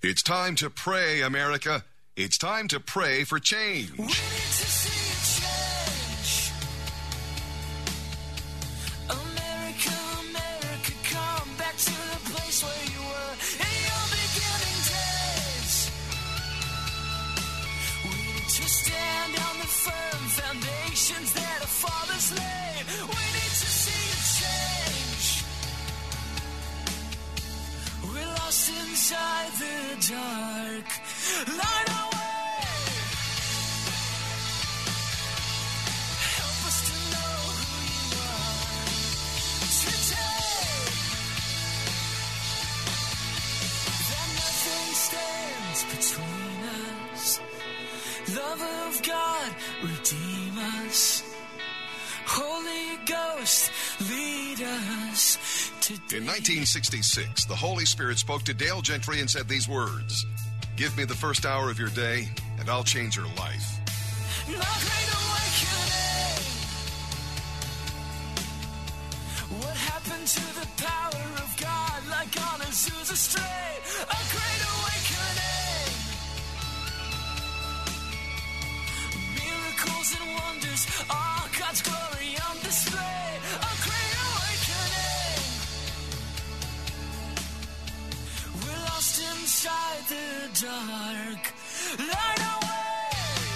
It's time to pray, America. It's time to pray for change. We need to see change. America, America, come back to the place where you were in your beginning days. We need to stand on the firm foundations that our fathers laid. We need to see change. We're lost inside the dark. Light our way. Help us to know who you are today. That nothing stands between us. Love of God, redeem us. Holy Ghost, lead us today. In 1966, the Holy Spirit spoke to Dale Gentry and said these words: "Give me the first hour of your day, and I'll change your life." A great awakening. What happened to the power of God, like on Azusa Strait? A great awakening. Miracles and wonders, all God's glory on display. A great awakening. We're lost inside the dark. Light our way.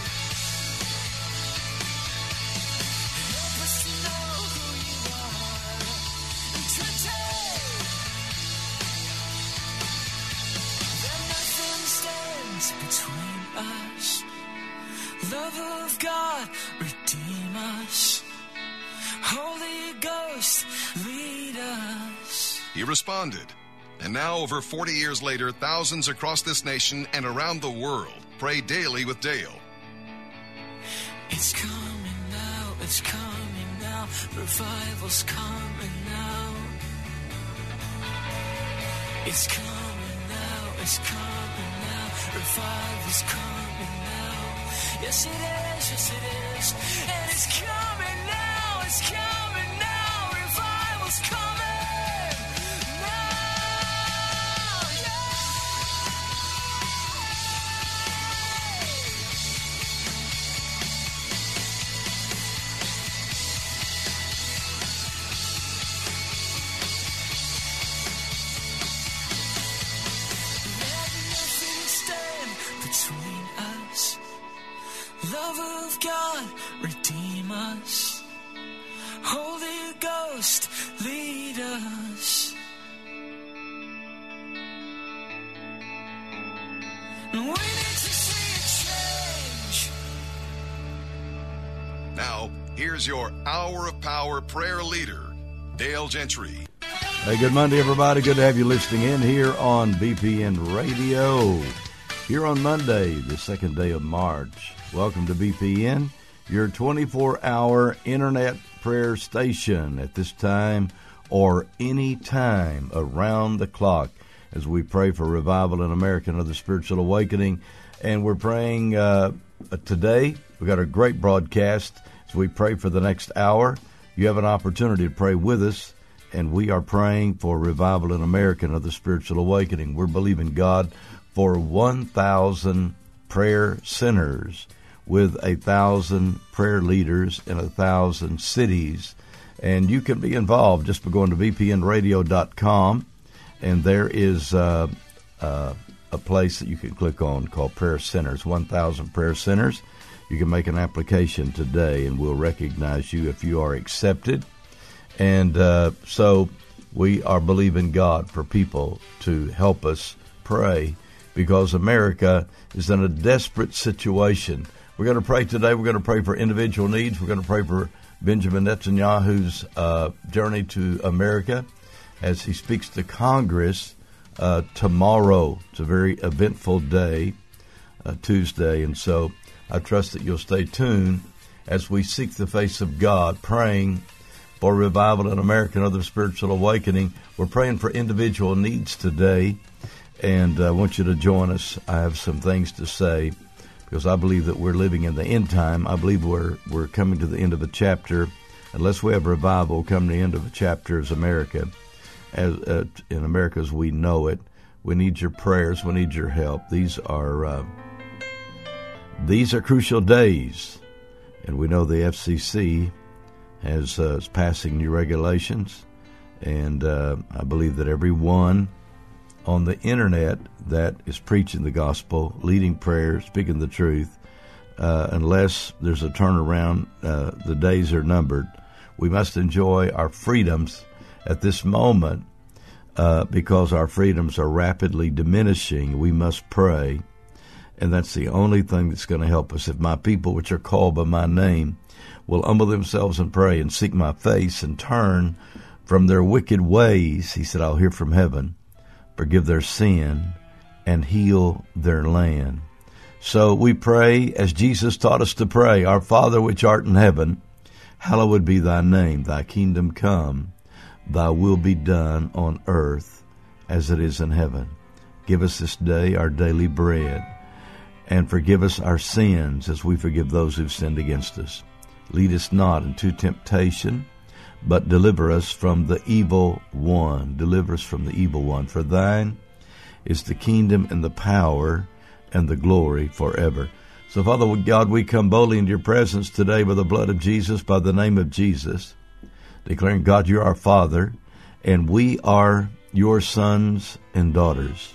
Help us to know who you are today. That nothing stands between us. Love of God, redeem us. Holy Ghost, lead us. He responded. And now, over 40 years later, thousands across this nation and around the world pray daily with Dale. It's coming now, it's coming now. Revival's coming now. It's coming now, it's coming now. Revival's coming now. Yes, it is, yes, it is. And it's coming now, it's coming now. Revival's coming. Love of God, redeem us. Holy Ghost, lead us. We need to see change. Now, here's your Hour of Power prayer leader, Dale Gentry. Hey, good Monday, everybody. Good to have you listening in here on BPN Radio. Here on Monday, the second day of March. Welcome to BPN, your 24-hour internet prayer station at this time or any time around the clock as we pray for revival in America and other spiritual awakening. And we're praying today. We've got a great broadcast as we pray for the next hour. You have an opportunity to pray with us, and we are praying for revival in America and other spiritual awakening. We're believing God for 1,000 prayer centers with 1,000 prayer leaders in 1,000 cities. And you can be involved just by going to vpnradio.com, and there is a place that you can click on called Prayer Centers, 1,000 prayer centers. You can make an application today, and we'll recognize you if you are accepted. And so we are believing God for people to help us pray, because America is in a desperate situation. We're going to pray today. We're going to pray for individual needs. We're going to pray for Benjamin Netanyahu's journey to America as he speaks to Congress tomorrow. It's a very eventful day, Tuesday, and so I trust that you'll stay tuned as we seek the face of God, praying for revival in America and other spiritual awakening. We're praying for individual needs today, and I want you to join us. I have some things to say, because I believe that we're living in the end time. I believe we're coming to the end of a chapter. Unless we have revival, we'll come to the end of a chapter as America, in America as we know it. We need your prayers. We need your help. These are crucial days, and we know the FCC is passing new regulations, and I believe that everyone on the internet that is preaching the gospel, leading prayer, speaking the truth, unless there's a turnaround, the days are numbered. We must enjoy our freedoms at this moment because our freedoms are rapidly diminishing. We must pray, and that's the only thing that's going to help us. If my people, which are called by my name, will humble themselves and pray and seek my face and turn from their wicked ways, he said, I'll hear from heaven, forgive their sin, and heal their land. So we pray as Jesus taught us to pray, Our Father which art in heaven, hallowed be thy name, thy kingdom come, thy will be done on earth as it is in heaven. Give us this day our daily bread, and forgive us our sins as we forgive those who've sinned against us. Lead us not into temptation, but deliver us from the evil one. Deliver us from the evil one. For thine is the kingdom and the power and the glory forever. So, Father God, we come boldly into your presence today by the blood of Jesus, by the name of Jesus, declaring, God, you're our Father, and we are your sons and daughters.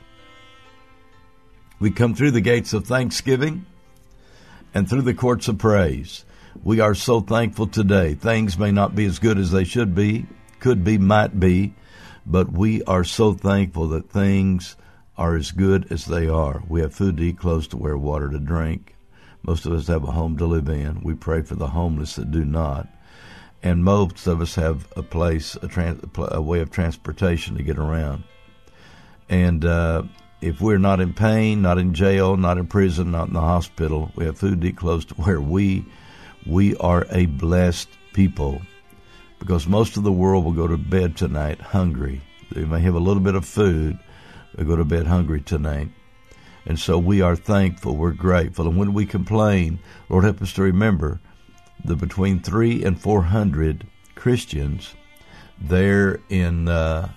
We come through the gates of thanksgiving and through the courts of praise. We are so thankful today. Things may not be as good as they should be, could be, might be, but we are so thankful that things are as good as they are. We have food to eat, clothes to wear, water to drink. Most of us have a home to live in. We pray for the homeless that do not. And most of us have a place, a way of transportation to get around. And if we're not in pain, not in jail, not in prison, not in the hospital, we have food to eat, clothes to wear. We are a blessed people, because most of the world will go to bed tonight hungry. They may have a little bit of food, they go to bed hungry tonight. And so we are thankful, we're grateful. And when we complain, Lord, help us to remember that between 300 and 400 Christians there in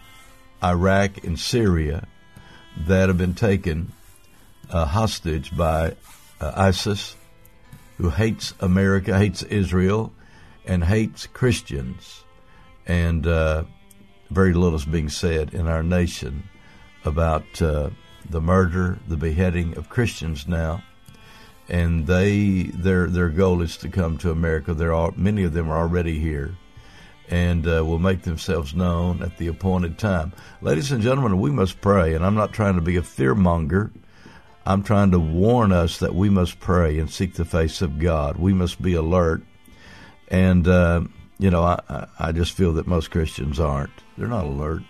Iraq and Syria that have been taken hostage by ISIS, who hates America, hates Israel, and hates Christians. And very little is being said in our nation about the murder, the beheading of Christians now. And their goal is to come to America. Many of them are already here, and will make themselves known at the appointed time. Ladies and gentlemen, we must pray, and I'm not trying to be a fearmonger. I'm trying to warn us that we must pray and seek the face of God. We must be alert. And, I just feel that most Christians aren't. They're not alert.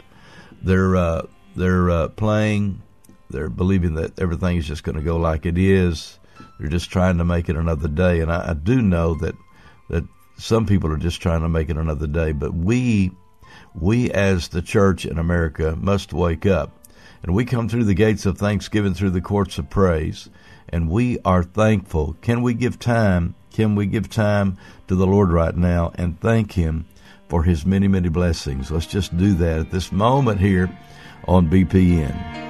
They're playing. They're believing that everything is just going to go like it is. They're just trying to make it another day. And I do know that some people are just trying to make it another day. But we as the church in America must wake up. And we come through the gates of thanksgiving, through the courts of praise, and we are thankful. Can we give time? Can we give time to the Lord right now and thank Him for His many, many blessings? Let's just do that at this moment here on BPN.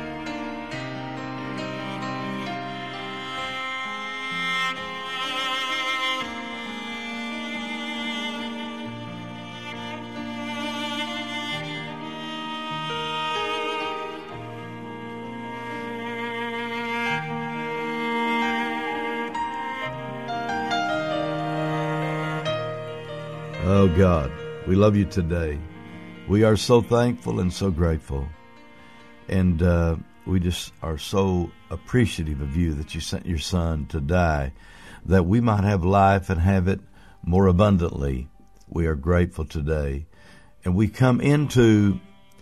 Oh, God, we love you today. We are so thankful and so grateful. And we just are so appreciative of you that you sent your Son to die, that we might have life and have it more abundantly. We are grateful today. And we come into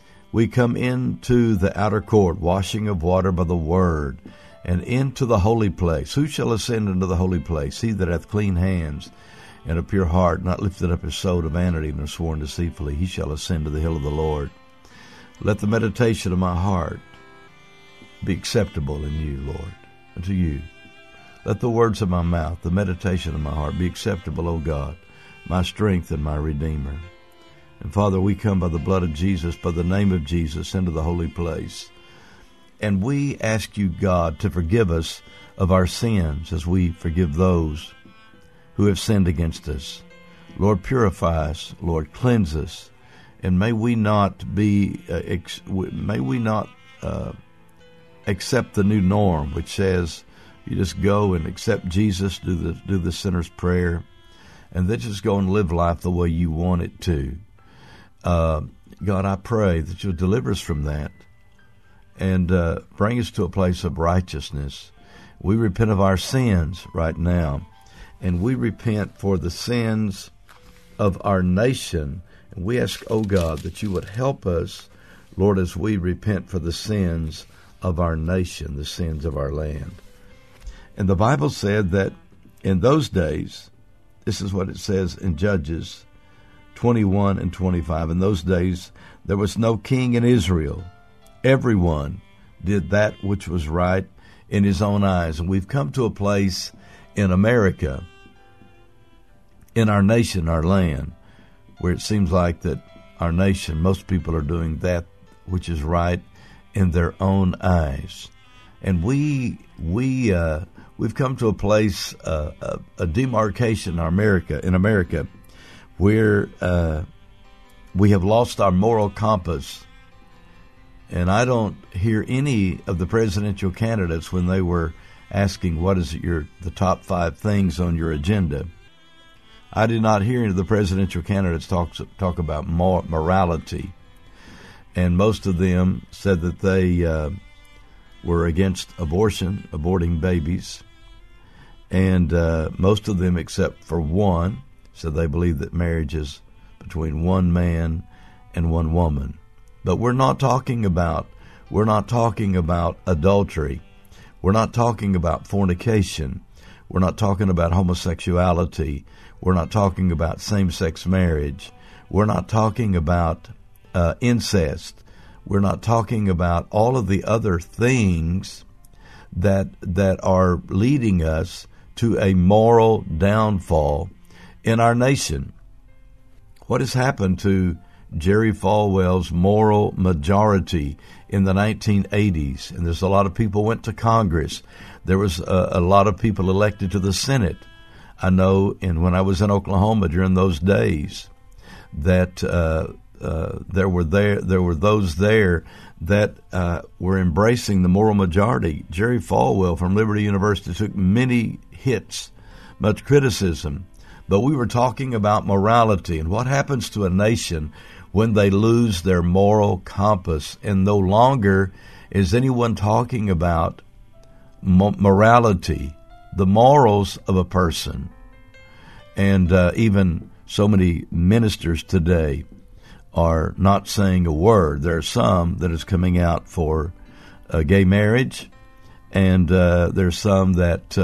the outer court, washing of water by the word, and into the holy place. Who shall ascend into the holy place? He that hath clean hands and a pure heart, not lifted up his soul to vanity, nor sworn deceitfully, he shall ascend to the hill of the Lord. Let the meditation of my heart be acceptable in you, Lord, unto you. Let the words of my mouth, the meditation of my heart, be acceptable, O God, my strength and my Redeemer. And Father, we come by the blood of Jesus, by the name of Jesus, into the holy place. And we ask you, God, to forgive us of our sins as we forgive those who have sinned against us. Lord, purify us. Lord, cleanse us. And may we not be, accept the new norm, which says you just go and accept Jesus, do the sinner's prayer, and then just go and live life the way you want it to. God, I pray that you'll deliver us from that and bring us to a place of righteousness. We repent of our sins right now, and we repent for the sins of our nation. And we ask, oh God, that you would help us, Lord, as we repent for the sins of our nation, the sins of our land. And the Bible said that in those days, this is what it says in Judges 21 and 25, in those days there was no king in Israel. Everyone did that which was right in his own eyes. And we've come to a place in America, in our nation, our land, where it seems like that our nation, most people are doing that which is right in their own eyes. And we've come to a place, a demarcation in America, where we have lost our moral compass. And I don't hear any of the presidential candidates when they were asking what is the top 5 things on your agenda. I did not hear any of the presidential candidates talk about morality. And most of them said that they were against abortion, aborting babies. And most of them, except for one, said they believe that marriage is between one man and one woman. But we're not talking about adultery. We're not talking about fornication. We're not talking about homosexuality. We're not talking about same-sex marriage. We're not talking about incest. We're not talking about all of the other things that are leading us to a moral downfall in our nation. What has happened to Jerry Falwell's moral majority in the 1980s? And there's a lot of people went to Congress. There was a lot of people elected to the Senate. I know, and when I was in Oklahoma during those days, that there were those there that were embracing the moral majority. Jerry Falwell from Liberty University took many hits, much criticism, but we were talking about morality and what happens to a nation when they lose their moral compass, and no longer is anyone talking about morality, the morals of a person. And even so many ministers today are not saying a word. There are some that is coming out for gay marriage, and there's some that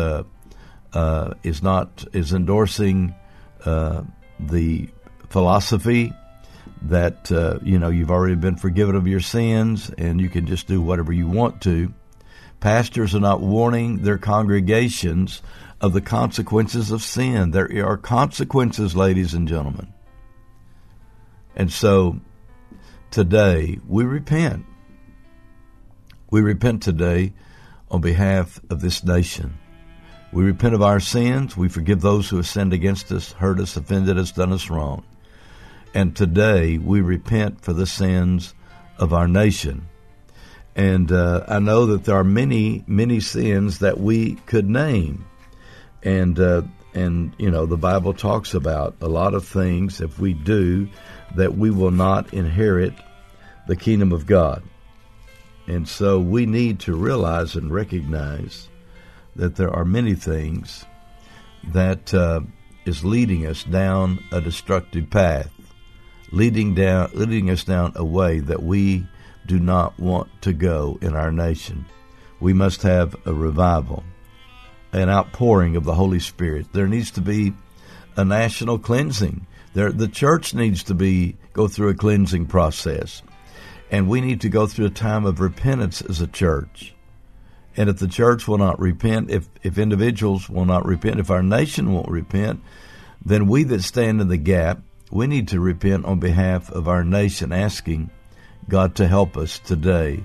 is endorsing the philosophy that you've already been forgiven of your sins and you can just do whatever you want to. Pastors are not warning their congregations of the consequences of sin. There are consequences, ladies and gentlemen. And so today we repent. We repent today on behalf of this nation. We repent of our sins. We forgive those who have sinned against us, hurt us, offended us, done us wrong. And today we repent for the sins of our nation. And I know that there are many, many sins that we could name. And the Bible talks about a lot of things, if we do, that we will not inherit the kingdom of God. And so we need to realize and recognize that there are many things that is leading us down a destructive path, leading us down a way that we do not want to go in our nation. We must have a revival, an outpouring of the Holy Spirit. There needs to be a national cleansing. The church needs to go through a cleansing process. And we need to go through a time of repentance as a church. And if the church will not repent, if individuals will not repent, if our nation won't repent, then we that stand in the gap, we need to repent on behalf of our nation, asking God to help us today,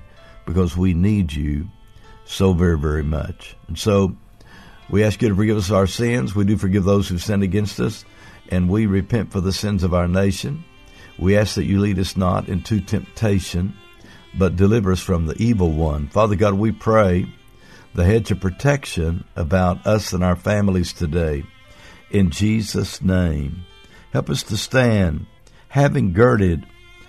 because we need you so very, very much. And so we ask you to forgive us our sins. We do forgive those who sin against us, and we repent for the sins of our nation. We ask that you lead us not into temptation, but deliver us from the evil one. Father God, we pray the hedge of protection about us and our families today. In Jesus' name, help us to stand, having girded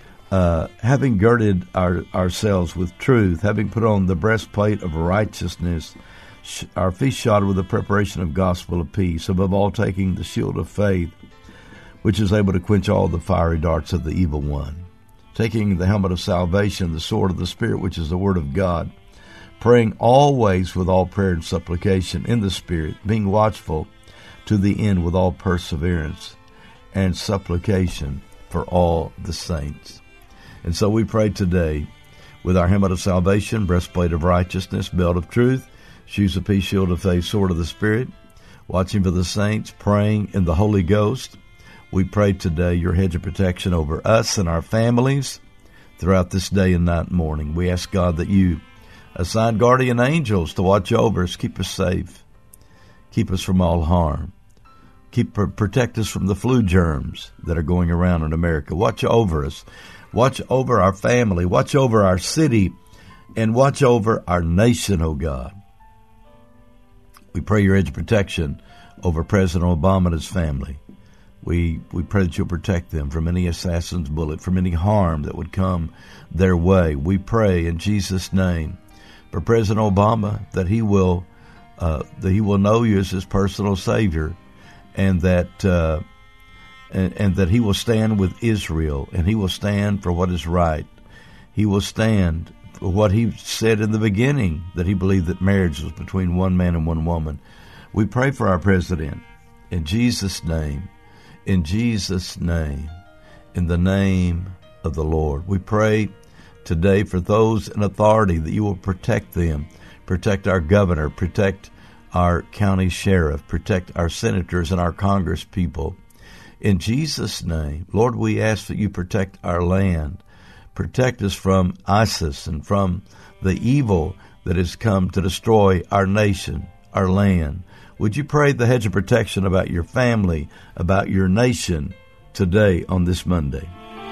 ourselves with truth, having put on the breastplate of righteousness, our feet shod with the preparation of gospel of peace, above all taking the shield of faith, which is able to quench all the fiery darts of the evil one, taking the helmet of salvation, the sword of the Spirit, which is the word of God, praying always with all prayer and supplication in the Spirit, being watchful to the end with all perseverance and supplication for all the saints. And so we pray today with our helmet of salvation, breastplate of righteousness, belt of truth, shoes of peace, shield of faith, sword of the Spirit, watching for the saints, praying in the Holy Ghost. We pray today your hedge of protection over us and our families throughout this day and night and morning. We ask, God, that you assign guardian angels to watch over us, keep us safe, keep us from all harm, protect us from the flu germs that are going around in America. Watch over us, watch over our family, watch over our city, and watch over our nation, oh God. We pray your edge of protection over President Obama and his family. We pray that you'll protect them from any assassin's bullet, from any harm that would come their way. We pray in Jesus' name for President Obama that he will know you as his personal Savior, and that he will stand with Israel, and he will stand for what is right. He will stand for what he said in the beginning, that he believed that marriage was between one man and one woman. We pray for our president in Jesus' name. In Jesus' name, in the name of the Lord. We pray today for those in authority that you will protect them, protect our governor, protect our county sheriff, protect our senators and our Congress people. In Jesus' name, Lord, we ask that you protect our land, protect us from ISIS and from the evil that has come to destroy our nation, our land. Would you pray the hedge of protection about your family, about your nation today on this Monday?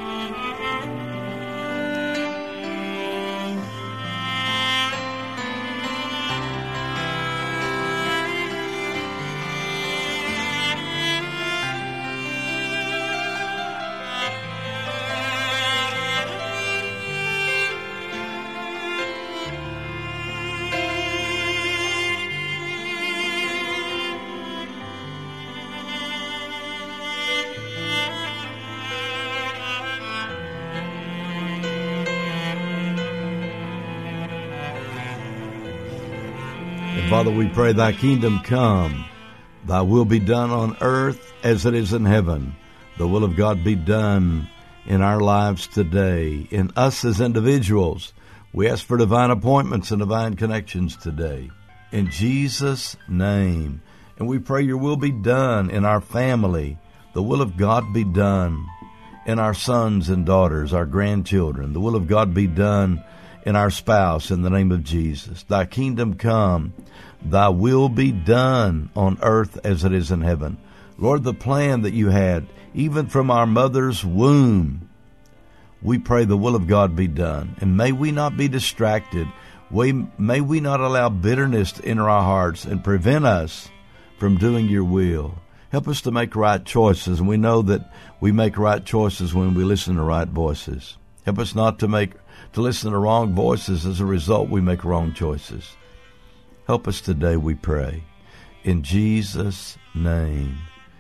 Father, we pray thy kingdom come, thy will be done on earth as it is in heaven. The will of God be done in our lives today, in us as individuals. We ask for divine appointments and divine connections today, in Jesus' name. And we pray your will be done in our family. The will of God be done in our sons and daughters, our grandchildren. The will of God be done in our spouse, in the name of Jesus. Thy kingdom come, thy will be done on earth as it is in heaven. Lord, the plan that you had, even from our mother's womb, we pray the will of God be done. And may we not be distracted. May we not allow bitterness to enter our hearts and prevent us from doing your will. Help us to make right choices, and we know that we make right choices when we listen to right voices. Help us not to listen to wrong voices. As a result, we make wrong choices. Help us today, we pray. In Jesus' name,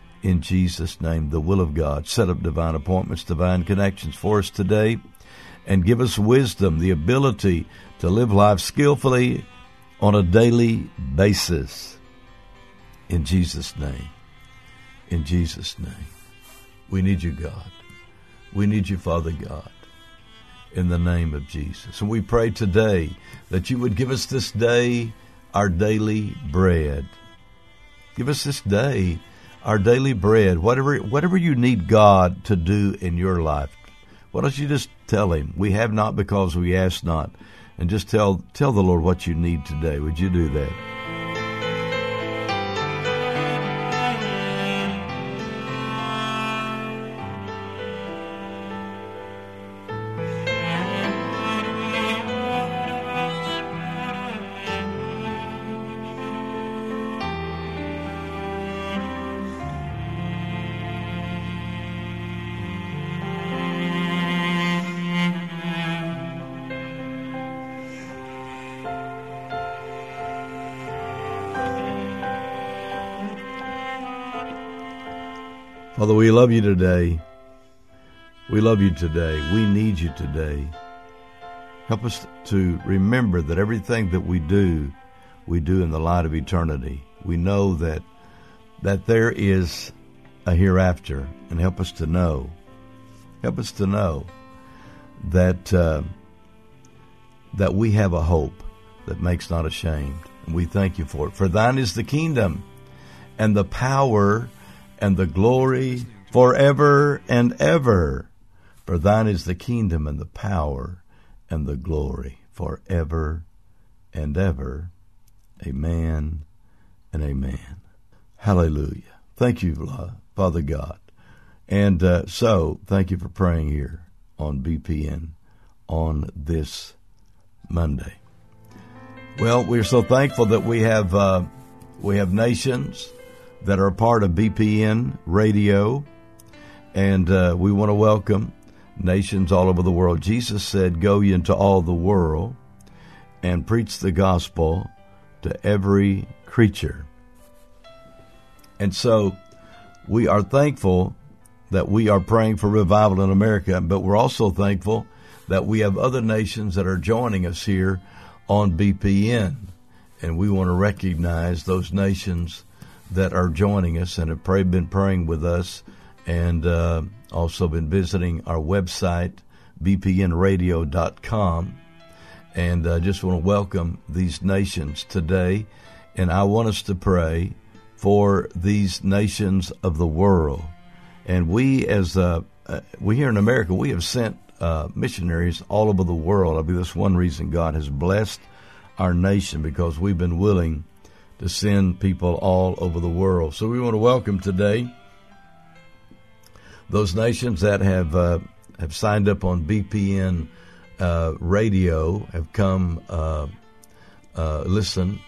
the will of God. Set up divine appointments, divine connections for us today, and give us wisdom, the ability to live life skillfully on a daily basis. In Jesus' name. In Jesus' name. We need you, God. We need you, Father God. In the name of Jesus. And we pray today that you would give us this day our daily bread. Give us this day our daily bread. Whatever you need God to do in your life, why don't you just tell him, we have not because we ask not. and just tell the Lord what you need today. Would you do that? Father, we love you today. We love you today. We need you today. Help us to remember that everything that we do in the light of eternity. We know that there is a hereafter, and help us to know that that we have a hope that makes not ashamed. And we thank you for it. For thine is the kingdom and the power and the glory forever and ever. For thine is the kingdom and the power and the glory forever and ever. Amen and amen. Hallelujah. Thank you, Father God. And so, thank you for praying here on BPN on this Monday. Well, we're so thankful that we have nations that are a part of BPN Radio, and we want to welcome nations all over the world. Jesus said, "Go ye into all the world and preach the gospel to every creature." And so we are thankful that we are praying for revival in America, but we're also thankful that we have other nations that are joining us here on BPN, and we want to recognize those nations that are joining us and have been praying with us, and also been visiting our website, bpnradio.com. And I just want to welcome these nations today, and I want us to pray for these nations of the world. And we here in America, we have sent missionaries all over the world. I mean, that's one reason God has blessed our nation, because we've been willing to send people all over the world. So we want to welcome today those nations that have signed up on BPN Radio, have come listen,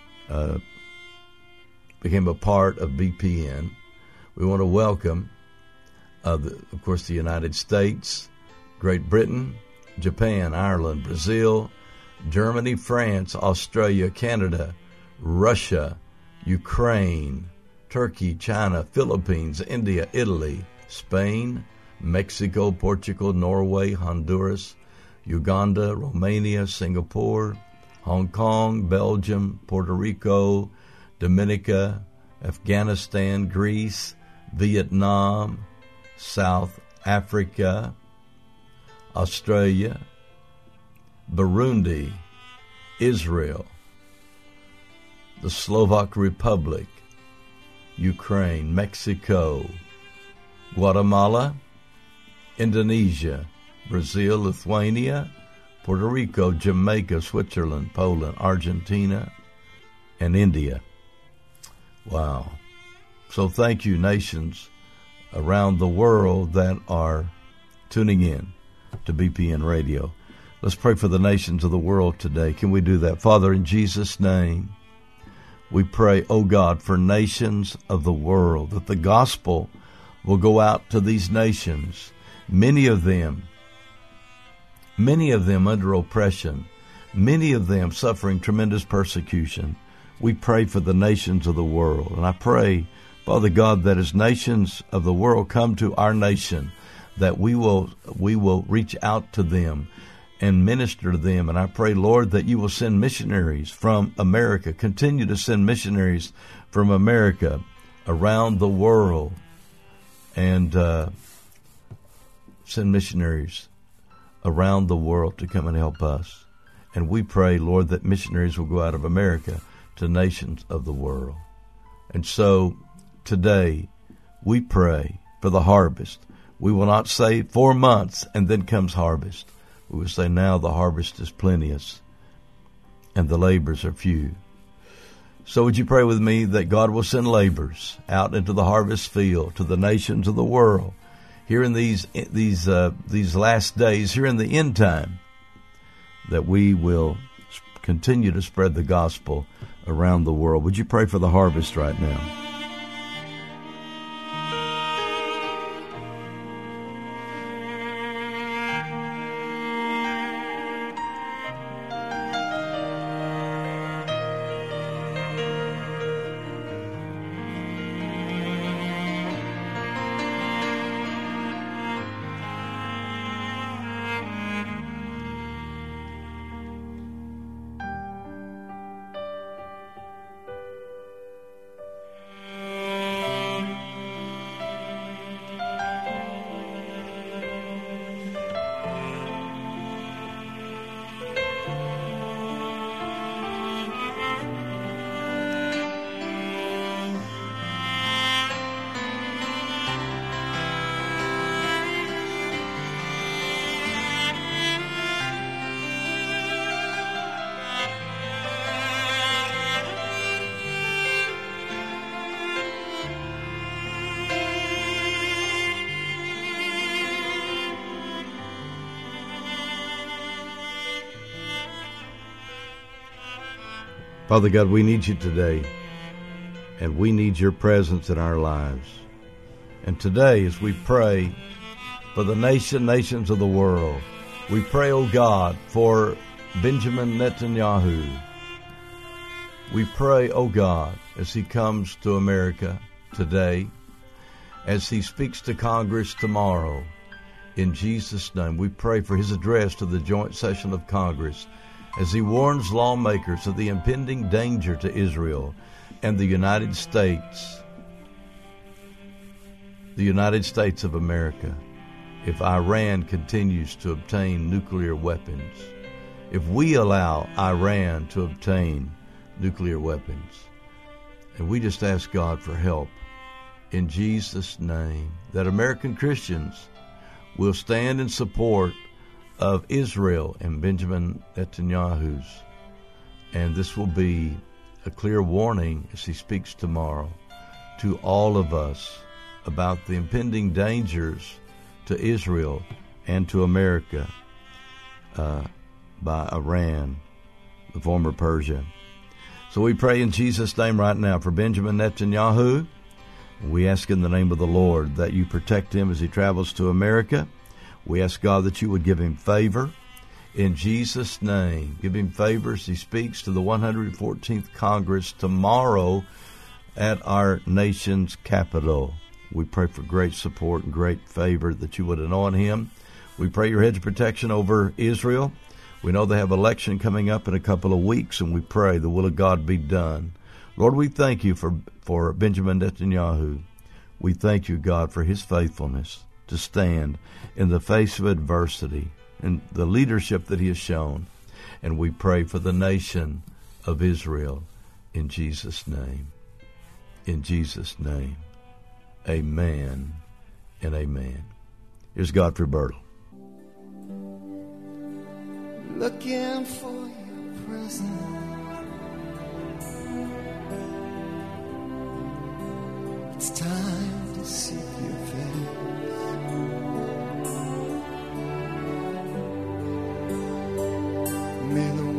became a part of BPN. We want to welcome, of course, the United States, Great Britain, Japan, Ireland, Brazil, Germany, France, Australia, Canada, Russia, Ukraine, Turkey, China, Philippines, India, Italy, Spain, Mexico, Portugal, Norway, Honduras, Uganda, Romania, Singapore, Hong Kong, Belgium, Puerto Rico, Dominica, Afghanistan, Greece, Vietnam, South Africa, Australia, Burundi, Israel, the Slovak Republic, Ukraine, Mexico, Guatemala, Indonesia, Brazil, Lithuania, Puerto Rico, Jamaica, Switzerland, Poland, Argentina, and India. Wow. So thank you, nations around the world that are tuning in to BPN Radio. Let's pray for the nations of the world today. Can we do that? Father, in Jesus' name, we pray, oh God, for nations of the world, that the gospel will go out to these nations, many of them under oppression, many of them suffering tremendous persecution. We pray for the nations of the world. And I pray, Father God, that as nations of the world come to our nation, that we will reach out to them and minister to them. And I pray, Lord, that you will send missionaries from America, continue to send missionaries from America around the world, and send missionaries around the world to come and help us. And we pray, Lord, that missionaries will go out of America to nations of the world. And so today we pray for the harvest. We will not say 4 months and then comes harvest. We will say now the harvest is plenteous and the labors are few. So would you pray with me that God will send laborers out into the harvest field to the nations of the world here in these last days, here in the end time, that we will continue to spread the gospel around the world. Would you pray for the harvest right now? Father God, we need you today, and we need your presence in our lives. And today, as we pray for the nations of the world, we pray, oh God, for Benjamin Netanyahu. We pray, oh God, as he comes to America today, as he speaks to Congress tomorrow, in Jesus' name, we pray for his address to the joint session of Congress, as he warns lawmakers of the impending danger to Israel and the United States of America, if Iran continues to obtain nuclear weapons, if we allow Iran to obtain nuclear weapons. And we just ask God for help in Jesus' name, that American Christians will stand in support of Israel and Benjamin Netanyahu's. And this will be a clear warning as he speaks tomorrow to all of us about the impending dangers to Israel and to America by Iran, the former Persia. So we pray in Jesus' name right now for Benjamin Netanyahu. We ask in the name of the Lord that you protect him as he travels to America. We ask, God, that you would give him favor in Jesus' name. Give him favor as he speaks to the 114th Congress tomorrow at our nation's capital. We pray for great support and great favor, that you would anoint him. We pray your hedge of protection over Israel. We know they have election coming up in a couple of weeks, and we pray the will of God be done. Lord, we thank you for Benjamin Netanyahu. We thank you, God, for his faithfulness to stand in the face of adversity and the leadership that he has shown. And we pray for the nation of Israel in Jesus' name. In Jesus' name, amen and amen. Here's Godfrey Birtle. Looking for your presence, it's time to seek your face. May the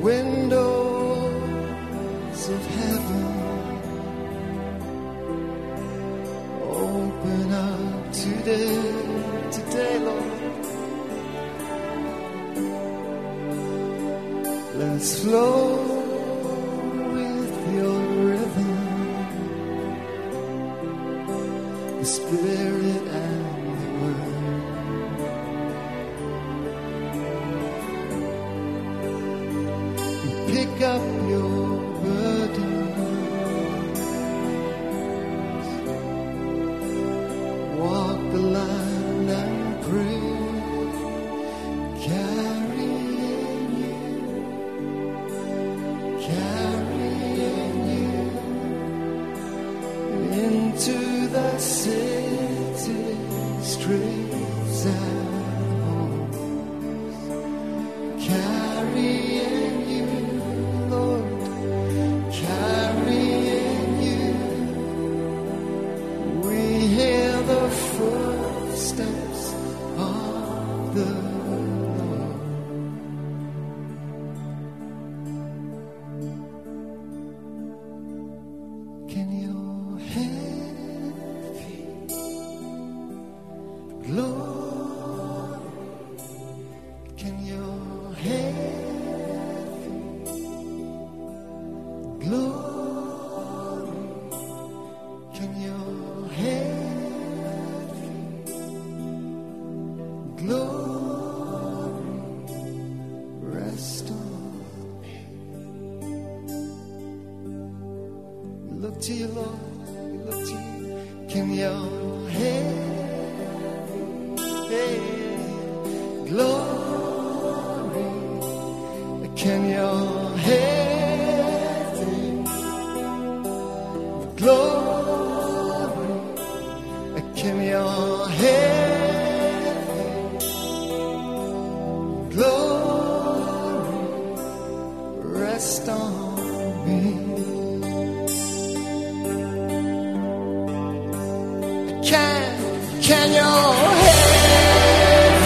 windows of heaven open up today, Lord. Let's flow with your rhythm, the Spirit and the Word. Pick up your burdens, walk the line and pray, carrying you into the city streets and homes, carrying you, Lord. look to you, Lord, we look to you. Can your head glory? Can your head glory? Can your head glory rest on me? Can your head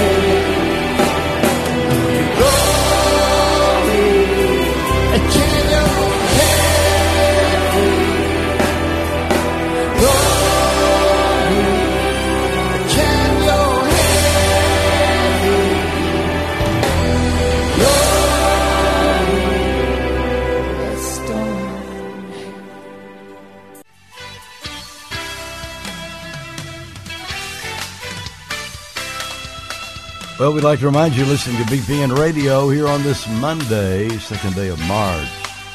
glory? Can your head glory? Can your head glory rest on me? Well, we'd like to remind you, listening to BPN Radio here on this Monday, second day of March,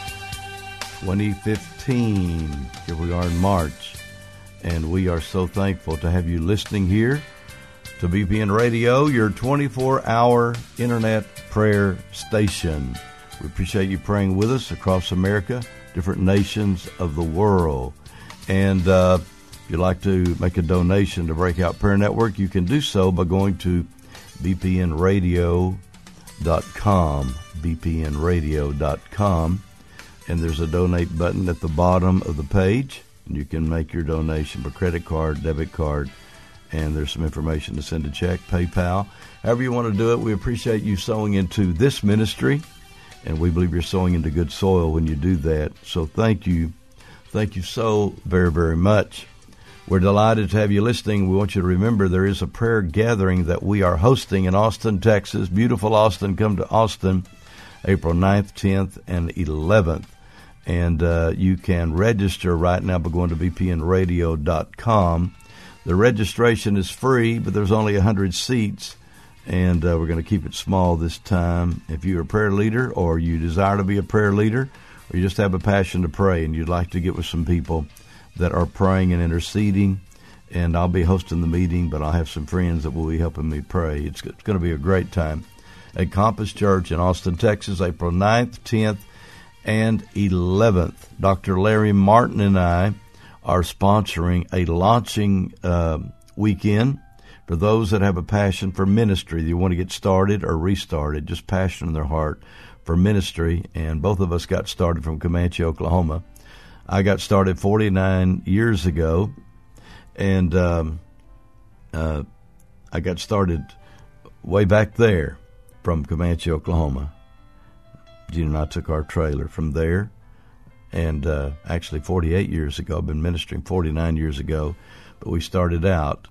2015. Here we are in March, and we are so thankful to have you listening here to BPN Radio, your 24-hour internet prayer station. We appreciate you praying with us across America, different nations of the world. And if you'd like to make a donation to Breakout Prayer Network, you can do so by going to bpnradio.com, bpnradio.com, and there's a donate button at the bottom of the page, and you can make your donation by credit card, debit card, and there's some information to send a check, PayPal. However you want to do it, we appreciate you sowing into this ministry, and we believe you're sowing into good soil when you do that. So thank you. Thank you so very, very much. We're delighted to have you listening. We want you to remember there is a prayer gathering that we are hosting in Austin, Texas. Beautiful Austin. Come to Austin, April 9th, 10th, and 11th. And you can register right now by going to bpnradio.com. The registration is free, but there's only 100 seats, and we're going to keep it small this time. If you're a prayer leader or you desire to be a prayer leader or you just have a passion to pray and you'd like to get with some people that are praying and interceding, and I'll be hosting the meeting, but I'll have some friends that will be helping me pray. It's going to be a great time at Compass Church in Austin, Texas, April 9th, 10th, and 11th. Dr. Larry Martin and I are sponsoring a launching weekend for those that have a passion for ministry. They want to get started or restarted, just passion in their heart for ministry, and both of us got started from Comanche, Oklahoma. I got started 49 years ago, and I got started way back there from Comanche, Oklahoma. Gene and I took our trailer from there, and actually 48 years ago. I've been ministering 49 years ago, but we started out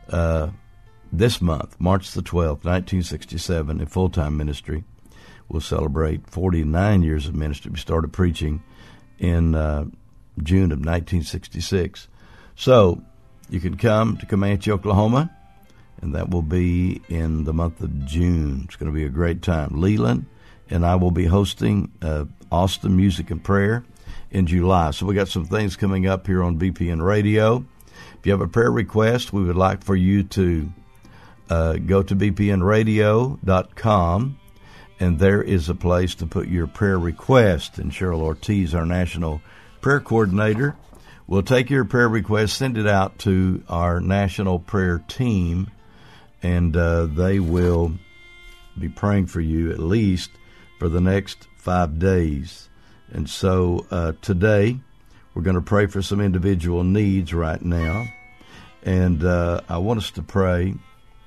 this month, March the 12th, 1967, in full-time ministry. We'll celebrate 49 years of ministry. We started preaching in June of 1966. So you can come to Comanche, Oklahoma, and that will be in the month of June. It's going to be a great time. Leland and I will be hosting Austin Music and Prayer in July. So we got some things coming up here on BPN Radio. If you have a prayer request, we would like for you to go to bpnradio.com, and there is a place to put your prayer request. And Cheryl Ortiz, our national prayer coordinator, will take your prayer request, send it out to our national prayer team, and they will be praying for you at least for the next 5 days. And so today we're going to pray for some individual needs right now, and I want us to pray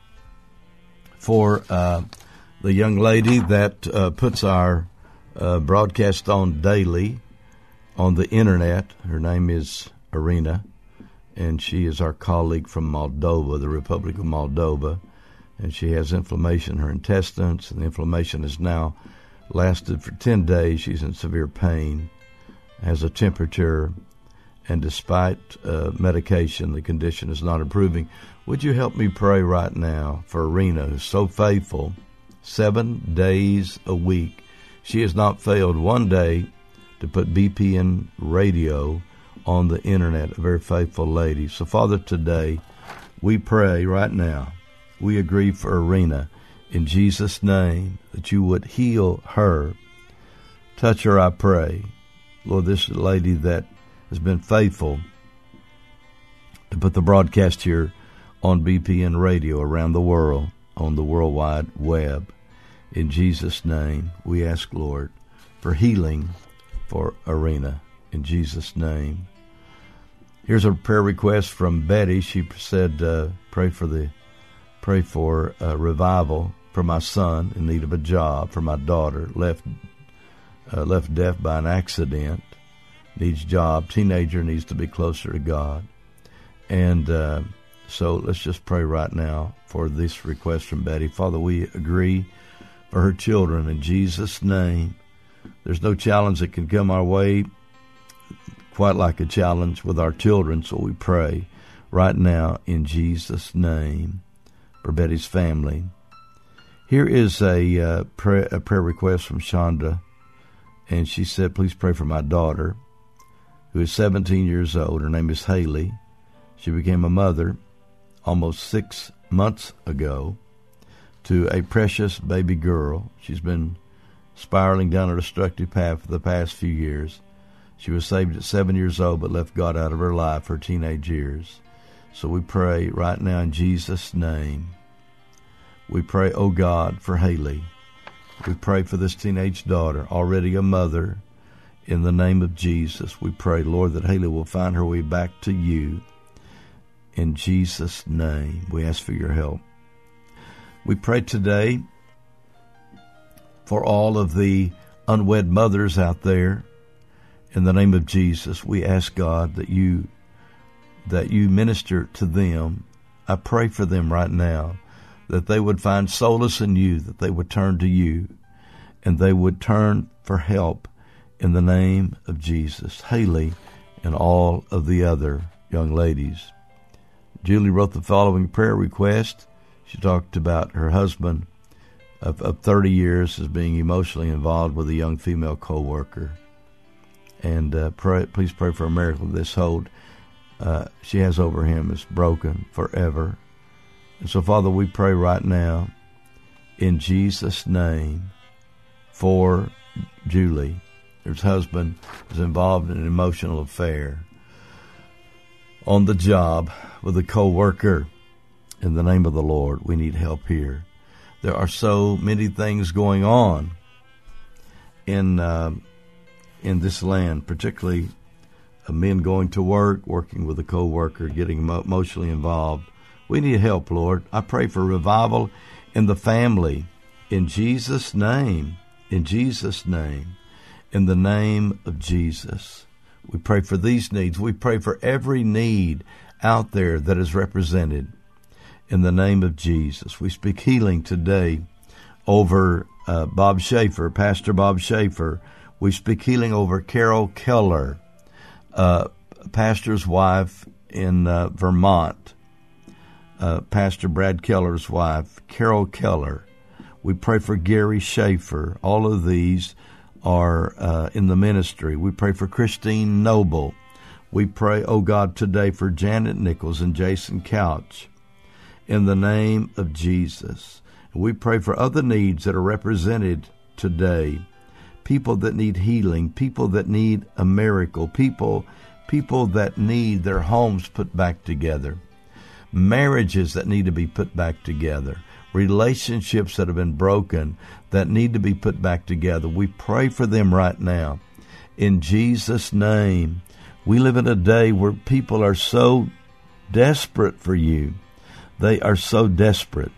for the young lady that puts our broadcast on daily on the internet. Her name is Irina, and she is our colleague from Moldova, the Republic of Moldova, and she has inflammation in her intestines, and the inflammation has now lasted for 10 days. She's in severe pain, has a temperature, and despite medication, the condition is not improving. Would you help me pray right now for Irina, who's so faithful 7 days a week? She has not failed one day to put BPN Radio on the internet, a very faithful lady. So, Father, today we pray right now, we agree for Irena in Jesus' name that you would heal her. Touch her, I pray. Lord, this lady that has been faithful to put the broadcast here on BPN Radio around the world, on the World Wide Web. In Jesus' name, we ask, Lord, for healing for Irena. In Jesus' name. Here's a prayer request from Betty. She said, pray for revival for my son in need of a job, for my daughter left deaf by an accident, needs job, teenager, needs to be closer to God. And so let's just pray right now for this request from Betty. Father, we agree for her children in Jesus' name. There's no challenge that can come our way quite like a challenge with our children, so we pray right now in Jesus' name for Betty's family. Here is a prayer request from Shonda, and she said, please pray for my daughter, who is 17 years old. Her name is Haley. She became a mother almost 6 months ago to a precious baby girl. She's been spiraling down a destructive path for the past few years. She was saved at 7 years old, but left God out of her life her teenage years. So we pray right now in Jesus' name. We pray, oh God, for Haley. We pray for this teenage daughter, already a mother. In the name of Jesus, we pray, Lord, that Haley will find her way back to you. In Jesus' name, we ask for your help. We pray today for all of the unwed mothers out there. In the name of Jesus, we ask God that you minister to them. I pray for them right now, that they would find solace in you, that they would turn to you, and they would turn for help in the name of Jesus. Haley and all of the other young ladies. Julie wrote the following prayer request. She talked about her husband of 30 years as being emotionally involved with a young female co-worker. And please pray for a miracle. This hold she has over him is broken forever. And so, Father, we pray right now in Jesus' name for Julie. Her husband is involved in an emotional affair on the job with a co-worker. In the name of the Lord, we need help here. There are so many things going on in this land, particularly men going to work, working with a co-worker, getting emotionally involved. We need help, Lord. I pray for revival in the family. In Jesus' name. In Jesus' name. In the name of Jesus. We pray for these needs. We pray for every need out there that is represented. In the name of Jesus. We speak healing today over Bob Schaefer, Pastor Bob Schaefer. We speak healing over Carol Keller, pastor's wife in Vermont. Pastor Brad Keller's wife, Carol Keller. We pray for Gary Schaefer. All of these are in the ministry. We pray for Christine Noble. We pray, oh God, today for Janet Nichols and Jason Couch. In the name of Jesus. We pray for other needs that are represented today. People that need healing, people that need a miracle, people that need their homes put back together, marriages that need to be put back together, relationships that have been broken that need to be put back together. We pray for them right now. In Jesus' name, we live in a day where people are so desperate for you. They are so desperate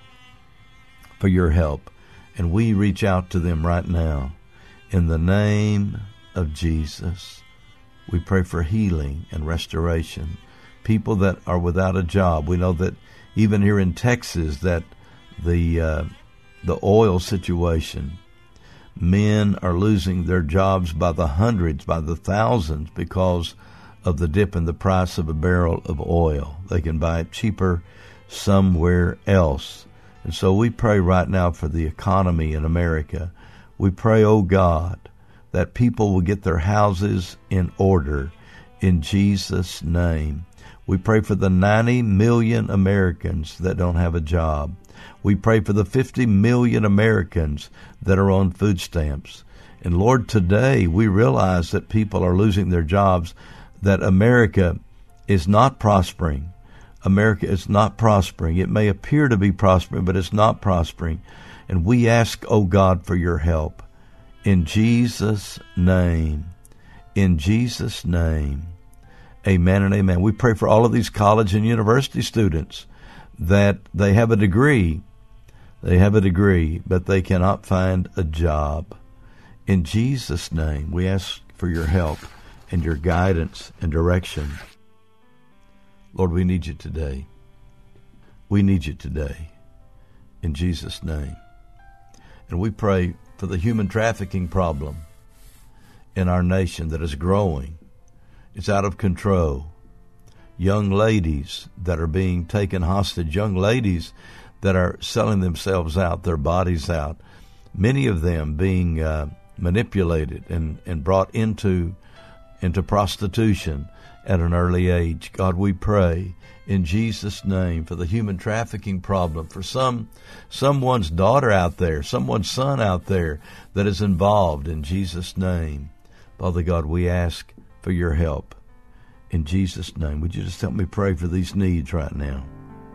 for your help. And we reach out to them right now. In the name of Jesus, we pray for healing and restoration. People that are without a job. We know that even here in Texas, that the oil situation, men are losing their jobs by the hundreds, by the thousands, because of the dip in the price of a barrel of oil. They can buy it cheaper somewhere else. And so we pray right now for the economy in America. We pray, oh God, that people will get their houses in order in Jesus' name. We pray for the 90 million Americans that don't have a job. We pray for the 50 million Americans that are on food stamps. And Lord, today we realize that people are losing their jobs, that America is not prospering. America is not prospering. It may appear to be prospering, but it's not prospering. And we ask, oh God, for your help. In Jesus' name. In Jesus' name. Amen and amen. We pray for all of these college and university students that they have a degree. They have a degree, but they cannot find a job. In Jesus' name, we ask for your help and your guidance and direction. Lord, we need you today. We need you today. In Jesus' name. And we pray for the human trafficking problem in our nation that is growing. It's out of control. Young ladies that are being taken hostage, young ladies that are selling themselves out, their bodies out, many of them being manipulated and brought into prostitution at an early age. God, we pray in Jesus' name for the human trafficking problem, for someone's daughter out there, someone's son out there that is involved. In Jesus' name, Father God, we ask for your help. In Jesus' name, would you just help me pray for these needs right now?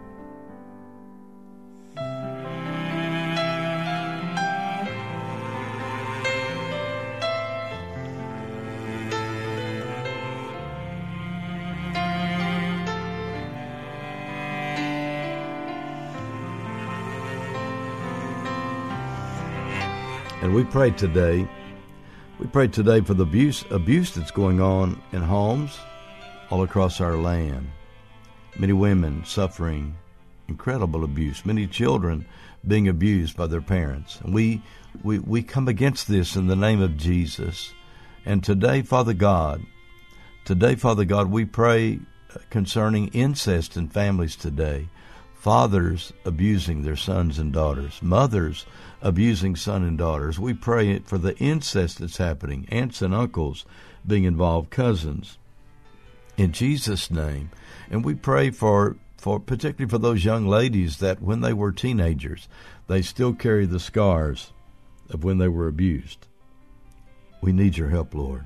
And we pray today for the abuse that's going on in homes all across our land. Many women suffering incredible abuse, many children being abused by their parents. And we come against this in the name of Jesus. And today, Father God, we pray concerning incest in families today. Fathers abusing their sons and daughters, mothers abusing sons and daughters. We pray for the incest that's happening, aunts and uncles being involved, cousins, in Jesus' name. And we pray for particularly for those young ladies that when they were teenagers, they still carry the scars of when they were abused. We need your help, Lord.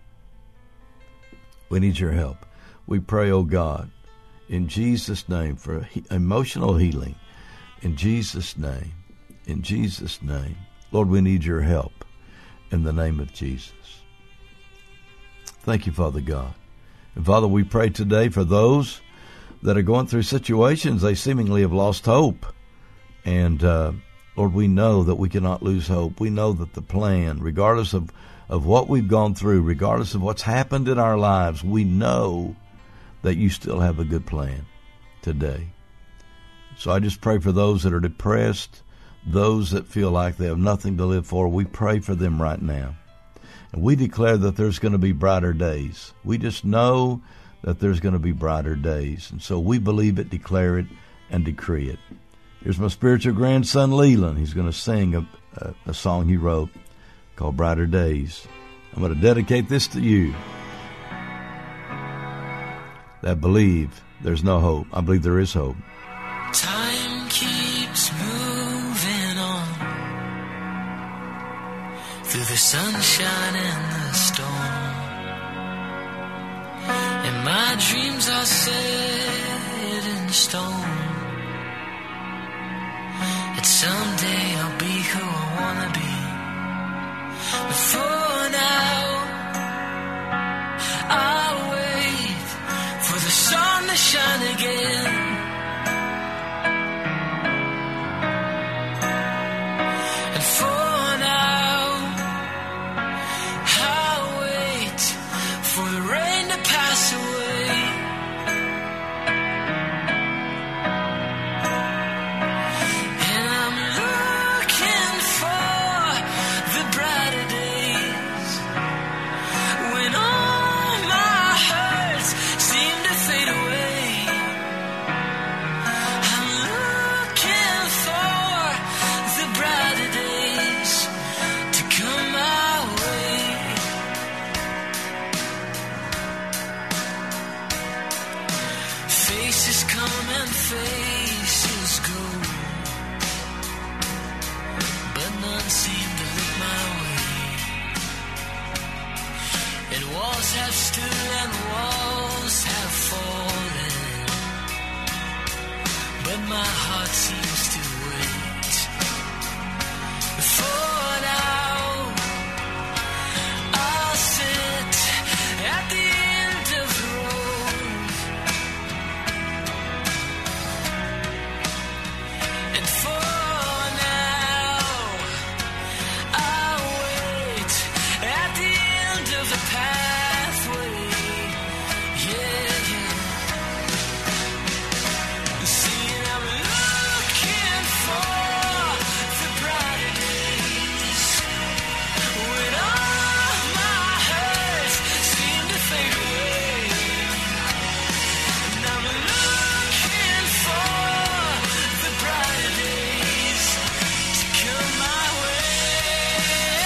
We need your help. We pray, oh God, in Jesus' name, for emotional healing. In Jesus' name. In Jesus' name. Lord, we need your help in the name of Jesus. Thank you, Father God. And Father, we pray today for those that are going through situations they seemingly have lost hope. And Lord, we know that we cannot lose hope. We know that the plan, regardless of what we've gone through, regardless of what's happened in our lives, we know that you still have a good plan today. So I just pray for those that are depressed, those that feel like they have nothing to live for. We pray for them right now. And we declare that there's going to be brighter days. We just know that there's going to be brighter days. And so we believe it, declare it, and decree it. Here's my spiritual grandson, Leland. He's going to sing a song he wrote called Brighter Days. I'm going to dedicate this to you that believe there's no hope. I believe there is hope. Time keeps moving on through the sunshine and the storm, and my dreams are set in stone. And someday I'll be who I wanna be. But for now, I'll wait for the sun to shine again. And for now, I'll wait for the rain to pass away. And I'm looking for the brighter days. Faces come and faces go, but none seem to look my way. And walls have stood and walls have fallen, but my heart seems to wait. For now, I'll sit at the end of the road, and for now, I'll wait at the end of the pathway. Yeah, yeah. See, I'm looking for the brighter days, when all my hurts seem to fade away. And I'm looking for the brighter days to come my way.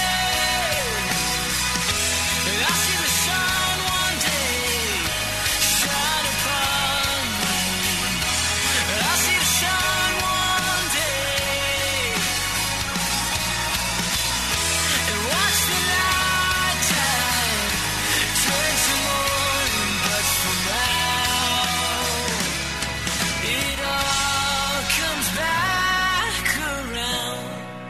And I see the sun one day shine upon me. And I see the sun one day, and watch the night time turn to morning. But for now, it all comes back around,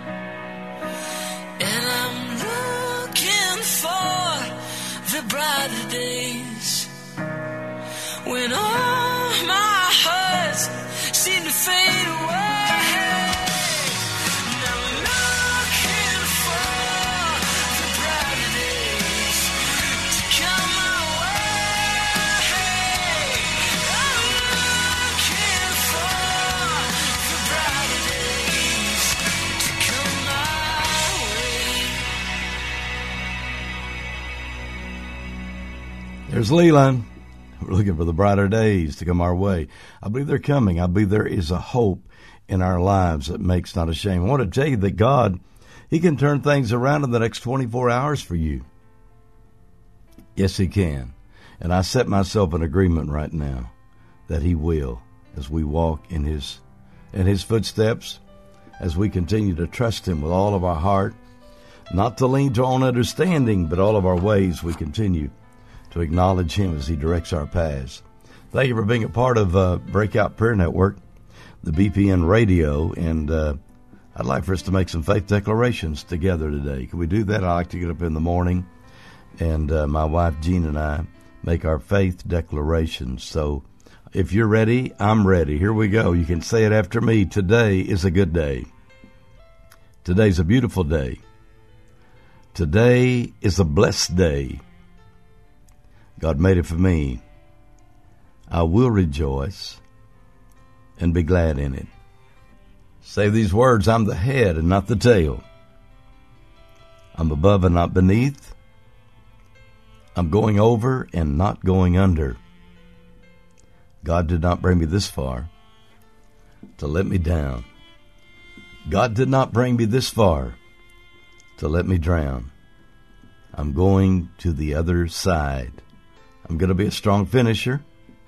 and I'm looking for the brighter days, when all my hurts seem to fade away. And I'm looking for the brighter days to come my way. I'm looking for the brighter days to come my way. There's Leland. We're looking for the brighter days to come our way. I believe they're coming. I believe there is a hope in our lives that makes not ashamed. I want to tell you that God, He can turn things around in the next 24 hours for you. Yes, He can. And I set myself in agreement right now that He will, as we walk in His footsteps, as we continue to trust Him with all of our heart, not to lean to our own understanding, but all of our ways we continue to acknowledge Him as He directs our paths. Thank you for being a part of Breakout Prayer Network, the BPN Radio, and I'd like for us to make some faith declarations together today. Can we do that? I like to get up in the morning, and my wife Jean and I make our faith declarations. So if you're ready, I'm ready. Here we go. You can say it after me. Today is a good day. Today's a beautiful day. Today is a blessed day. God made it for me. I will rejoice and be glad in it. Say these words: I'm the head and not the tail. I'm above and not beneath. I'm going over and not going under. God did not bring me this far to let me down. God did not bring me this far to let me drown. I'm going to the other side. I'm going to be a strong finisher.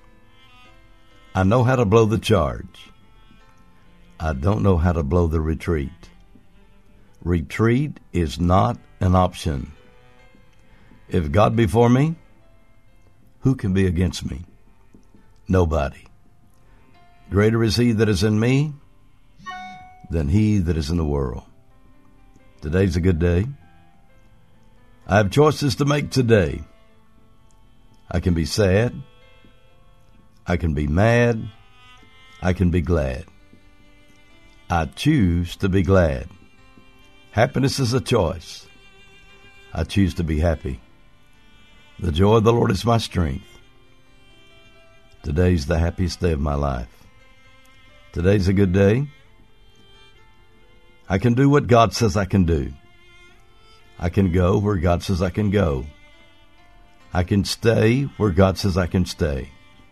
I know how to blow the charge. I don't know how to blow the retreat. Retreat is not an option. If God be for me, who can be against me? Nobody. Greater is He that is in me than he that is in the world. Today's a good day. I have choices to make today. I can be sad. I can be mad. I can be glad. I choose to be glad. Happiness is a choice. I choose to be happy. The joy of the Lord is my strength. Today's the happiest day of my life. Today's a good day. I can do what God says I can do. I can go where God says I can go. I can stay where God says I can stay.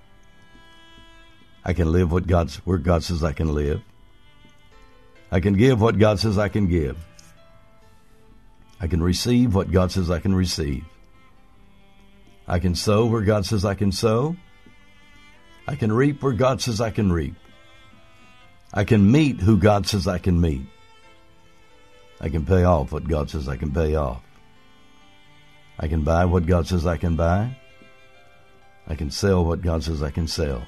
I can live where God says I can live. I can give what God says I can give. I can receive what God says I can receive. I can sow where God says I can sow. I can reap where God says I can reap. I can meet who God says I can meet. I can pay off what God says I can pay off. I can buy what God says I can buy. I can sell what God says I can sell.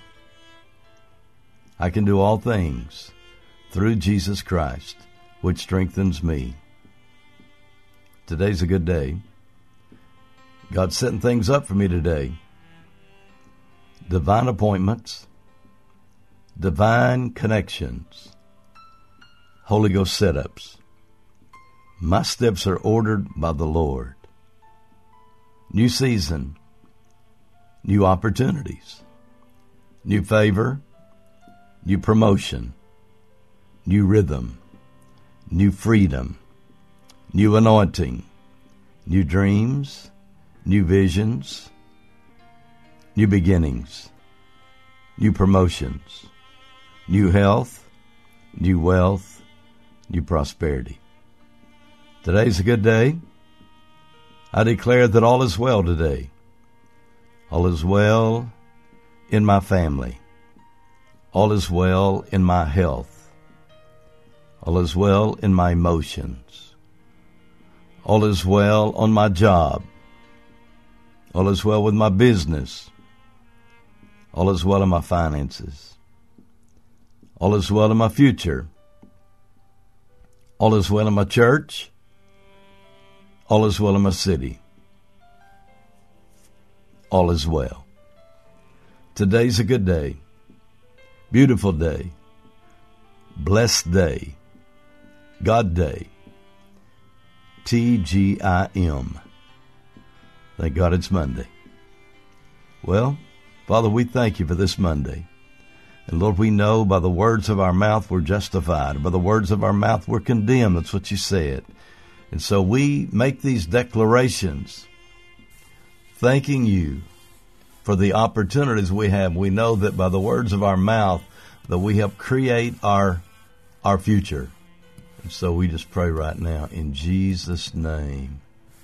I can do all things through Jesus Christ, which strengthens me. Today's a good day. God's setting things up for me today. Divine appointments, divine connections, Holy Ghost setups. My steps are ordered by the Lord. New season, new opportunities, new favor, new promotion, new rhythm, new freedom, new anointing, new dreams, new visions, new beginnings, new promotions, new health, new wealth, new prosperity. Today's a good day. I declare that all is well today. All is well in my family. All is well in my health. All is well in my emotions. All is well on my job. All is well with my business. All is well in my finances. All is well in my future. All is well in my church. All is well in my city. All is well. Today's a good day. Beautiful day. Blessed day. God day. TGIM. Thank God it's Monday. Well, Father, we thank you for this Monday. And Lord, we know by the words of our mouth we're justified. By the words of our mouth we're condemned. That's what you said. And so we make these declarations thanking you for the opportunities we have. We know that by the words of our mouth that we help create our future. And so we just pray right now in Jesus' name,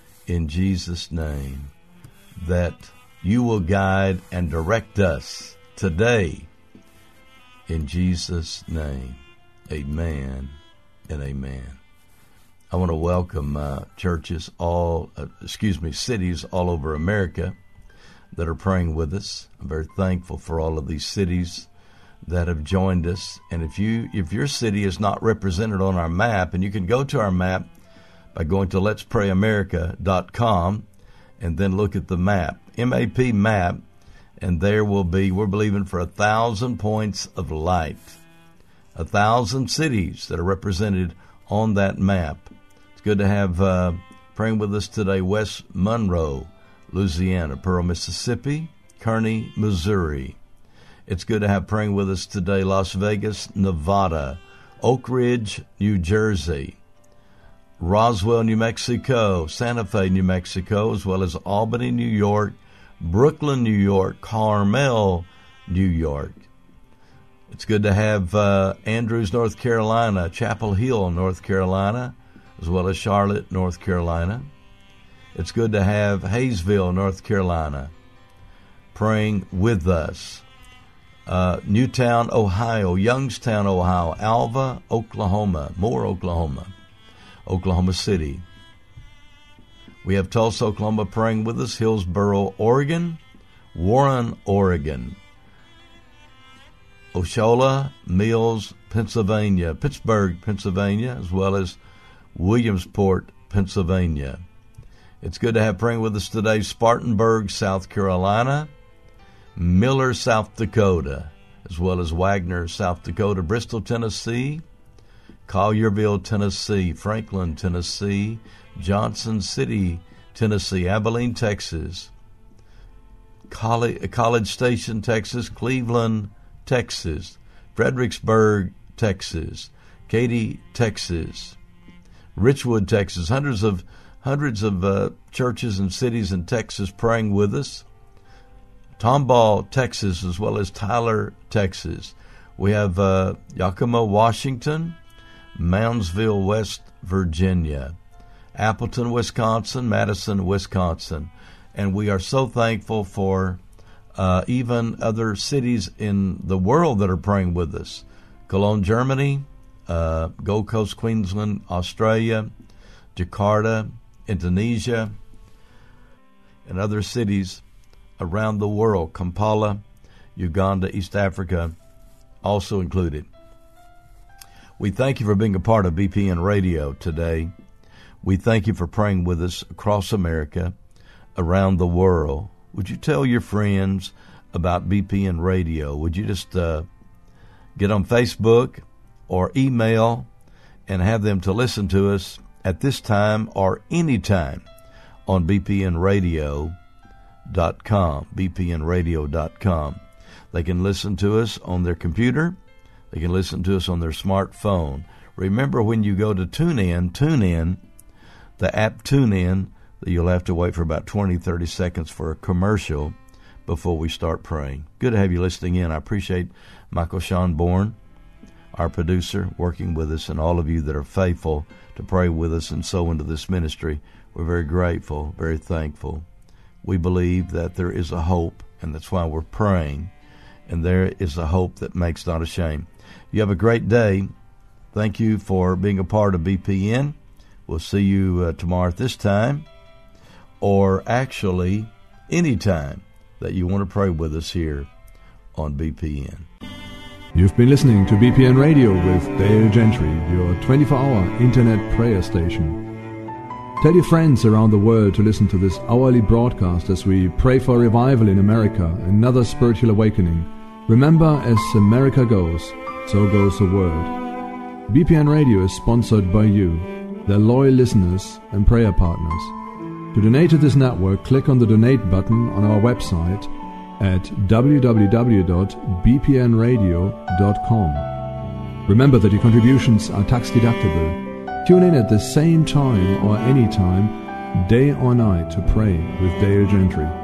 that you will guide and direct us today. In Jesus' name, amen and amen. I want to welcome cities all over America that are praying with us. I'm very thankful for all of these cities that have joined us. And if your city is not represented on our map, and you can go to our map by going to letsprayamerica.com and then look at the map, MAP map, and there will be, we're believing for 1,000 points of light, 1,000 cities that are represented on that map. It's good to have praying with us today, West Monroe, Louisiana, Pearl, Mississippi, Kearney, Missouri. It's good to have praying with us today, Las Vegas, Nevada, Oak Ridge, New Jersey, Roswell, New Mexico, Santa Fe, New Mexico, as well as Albany, New York, Brooklyn, New York, Carmel, New York. It's good to have Andrews, North Carolina, Chapel Hill, North Carolina, as well as Charlotte, North Carolina. It's good to have Hayesville, North Carolina, praying with us. Newtown, Ohio, Youngstown, Ohio, Alva, Oklahoma, Moore, Oklahoma, Oklahoma City. We have Tulsa, Oklahoma praying with us, Hillsboro, Oregon, Warren, Oregon, Osceola Mills, Pennsylvania, Pittsburgh, Pennsylvania, as well as Williamsport, Pennsylvania. It's good to have praying with us today, Spartanburg, South Carolina, Miller, South Dakota, as well as Wagner, South Dakota, Bristol, Tennessee, Collierville, Tennessee, Franklin, Tennessee, Johnson City, Tennessee, Abilene, Texas, College Station, Texas, Cleveland, Texas, Fredericksburg, Texas, Katy, Texas, Richwood, Texas. Hundreds of churches and cities in Texas praying with us. Tomball, Texas, as well as Tyler, Texas. We have Yakima, Washington, Moundsville, West Virginia, Appleton, Wisconsin, Madison, Wisconsin. And we are so thankful for even other cities in the world that are praying with us. Cologne, Germany, Gold Coast, Queensland, Australia, Jakarta, Indonesia, and other cities around the world. Kampala, Uganda, East Africa, also included. We thank you for being a part of BPN Radio today. We thank you for praying with us across America, around the world. Would you tell your friends about BPN Radio? Would you just get on Facebook or email and have them to listen to us at this time or any time on bpnradio.com, bpnradio.com. They can listen to us on their computer. They can listen to us on their smartphone. Remember, when you go to TuneIn, the app TuneIn, you'll have to wait for about 20, 30 seconds for a commercial before we start praying. Good to have you listening in. I appreciate Michael Sean Bourne, our producer, working with us, and all of you that are faithful to pray with us and sow into this ministry. We're very grateful, very thankful. We believe that there is a hope, and that's why we're praying, and there is a hope that makes not ashamed. You have a great day. Thank you for being a part of BPN. We'll see you tomorrow at this time, or actually any time that you want to pray with us here on BPN. You've been listening to BPN Radio with Dale Gentry, your 24-hour internet prayer station. Tell your friends around the world to listen to this hourly broadcast as we pray for revival in America, another spiritual awakening. Remember, as America goes, so goes the world. BPN Radio is sponsored by you, their loyal listeners and prayer partners. To donate to this network, click on the donate button on our website at www.bpnradio.com. Remember that your contributions are tax deductible. Tune in at the same time or any time, day or night, to pray with Dale Gentry.